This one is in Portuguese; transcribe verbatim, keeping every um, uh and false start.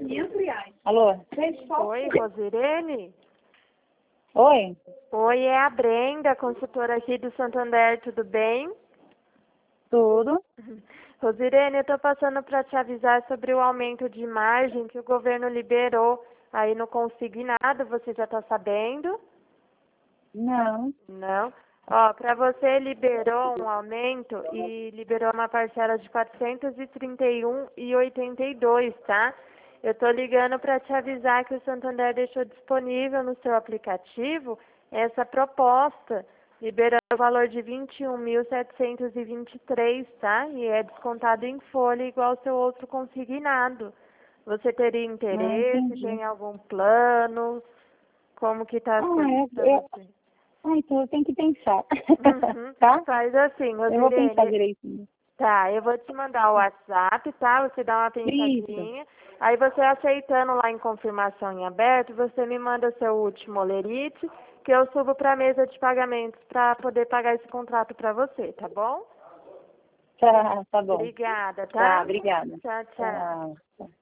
quinhentos reais. Alô? Oi, Rosirene? Oi? Oi, é a Brenda, consultora aqui do Santander, tudo bem? Tudo? Rosirene, eu estou passando para te avisar sobre o aumento de margem que o governo liberou aí no consignado, você já está sabendo? Não. Não? Ó, para você liberou um aumento e liberou uma parcela de quatrocentos e trinta e um reais e oitenta e dois centavos, tá? Eu tô ligando para te avisar que o Santander deixou disponível no seu aplicativo essa proposta, liberando o valor de vinte e um mil setecentos e vinte e três reais, tá? E é descontado em folha igual ao seu outro consignado. Você teria Ah, interesse? entendi. Tem algum plano? Como que tá as Ah, coisas é, para é... você? Ah, então eu tenho que pensar. Uhum. Tá? Faz assim, Eu vou pensar Rosirene. direitinho. Tá, eu vou te mandar o WhatsApp, tá? Você dá uma Isso. pensadinha. Aí você aceitando lá em confirmação em aberto, você me manda seu último olerite, que eu subo para a mesa de pagamentos para poder pagar esse contrato para você, tá bom? Tá, tá bom. Obrigada, Tá, tá? obrigada. Tchau, tchau. Tá. Tá.